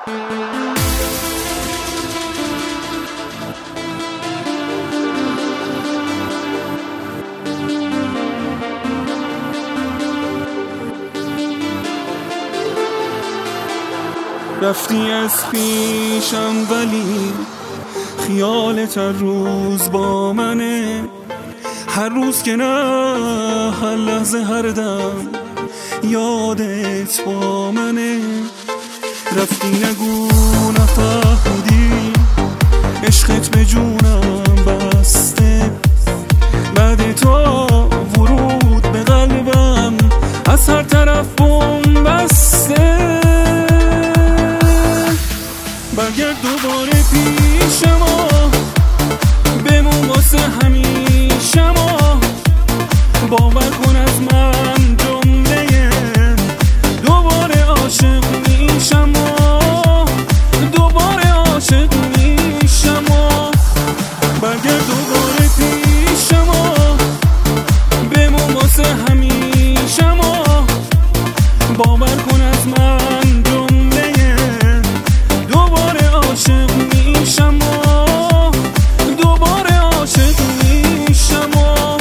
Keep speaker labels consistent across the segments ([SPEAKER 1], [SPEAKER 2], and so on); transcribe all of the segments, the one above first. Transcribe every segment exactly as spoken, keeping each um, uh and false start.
[SPEAKER 1] رفتی از پیشم ولی خیالت هر روز با منه، هر روز که نه هر لحظه هر دم یادت با منه. رفتی نگو نفهمیدی عشقت به جونم بسته، بعد تو ورود به قلبم از هر طرف بوم بسته. برگرد دوباره پیش ما، بمون واسه همیشه ما، باور کن از من جمله دوباره عاشق میشم و دوباره عاشق میشم و برگرد دوباره پیش ما، بمون واسه همیشه ما، باور کن از من جمله دوباره عاشق میشم و دوباره عاشق میشم و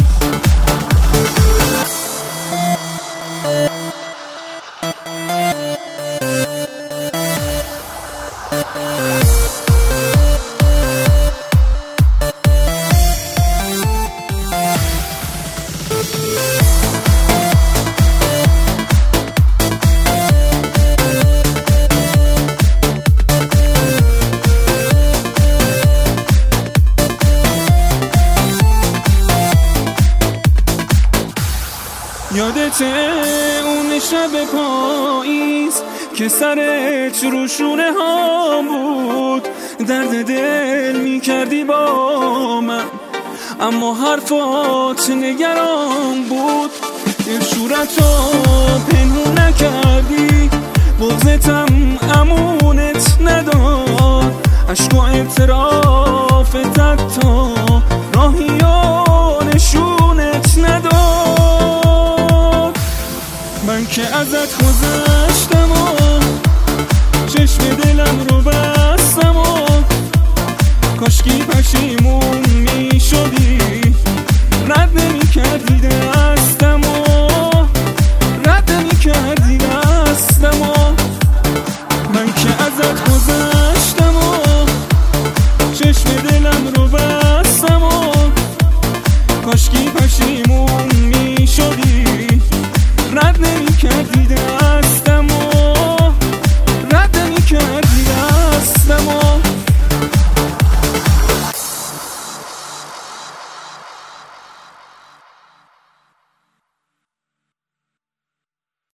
[SPEAKER 1] یادته اون شب پاییز که سرت رو شونه ها بود، درد دل می کردی با من اما حرفات نگران بود. شورتو پنهون نکردی، بغضتم امونت نداد، عشق و اعترافتت حتی راهی و نشونت نداد. من که ازت گذشتم و چشم دلم رو بستم و کاشکی پشیمون می شدی، رد نمی کردی دستم و